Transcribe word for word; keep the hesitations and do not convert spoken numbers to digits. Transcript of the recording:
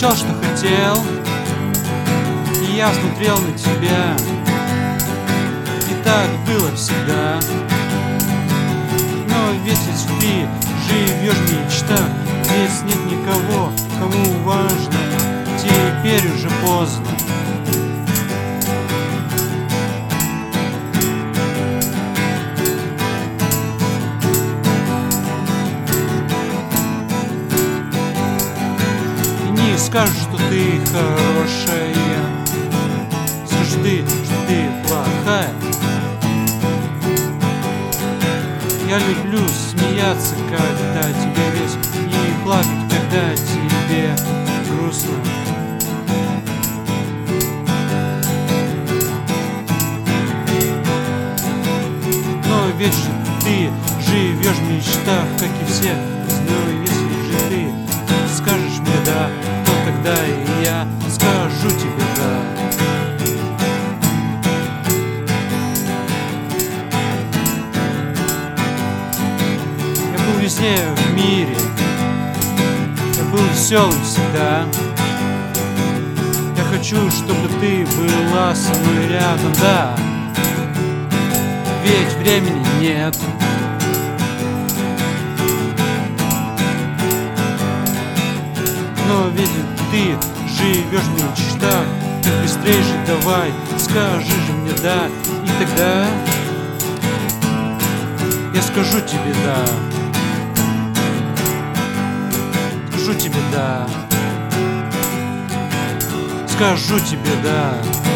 получал, что хотел, и я смотрел на тебя. И так было всегда. Но ведь если ты живешь в мечтах, здесь нет никого, кому важно, теперь уже поздно. И не скажешь, что ты хорошая, скажешь ты, что ты плохая. Я люблю смеяться, когда тебе весело, и плакать, когда тебе грустно. Но ведь же ты живешь в мечтах, как и все. Но если же ты скажешь мне да, то тогда и я скажу тебе да. Везде в мире я был веселым всегда. Я хочу, чтобы ты была со мной рядом, да. Ведь времени нет. Но ведь ты живешь в мечтах, так быстрее же давай, скажи же мне да. И тогда я скажу тебе да. Скажу тебе да, скажу тебе да.